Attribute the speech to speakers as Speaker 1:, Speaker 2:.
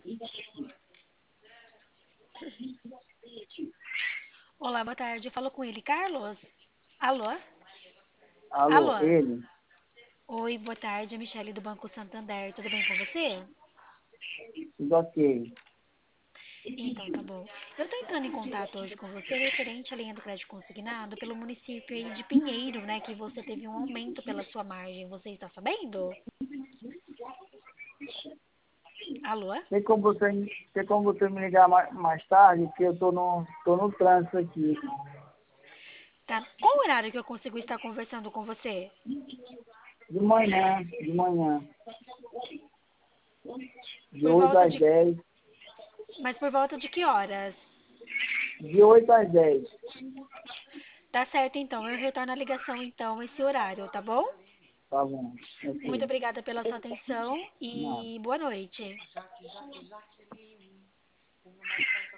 Speaker 1: Olá, boa tarde. Eu falo com ele, Carlos? Alô?
Speaker 2: Alô,
Speaker 1: Alô?
Speaker 2: ele?
Speaker 1: Oi, boa tarde. É Michele do Banco Santander. Tudo bem com você?
Speaker 2: Tudo ok.
Speaker 1: Então, tá bom. Eu tô entrando em contato hoje com você referente à linha do crédito consignado pelo município aí de Pinheiro, né? Que você teve um aumento pela sua margem. Você está sabendo? Alô?
Speaker 2: Tem como você me ligar mais tarde, porque eu tô no trânsito aqui.
Speaker 1: Tá. Qual horário que eu consigo estar conversando com você?
Speaker 2: De manhã, de
Speaker 1: Por
Speaker 2: 8
Speaker 1: volta
Speaker 2: às
Speaker 1: de.
Speaker 2: 10,
Speaker 1: Mas por volta de que horas?
Speaker 2: de 8 às 10.
Speaker 1: Tá certo, então. Eu retorno a ligação, então, esse horário, tá bom?
Speaker 2: Tá bom,
Speaker 1: Muito
Speaker 2: ok.
Speaker 1: obrigada pela sua atenção
Speaker 2: Nada.
Speaker 1: e boa noite.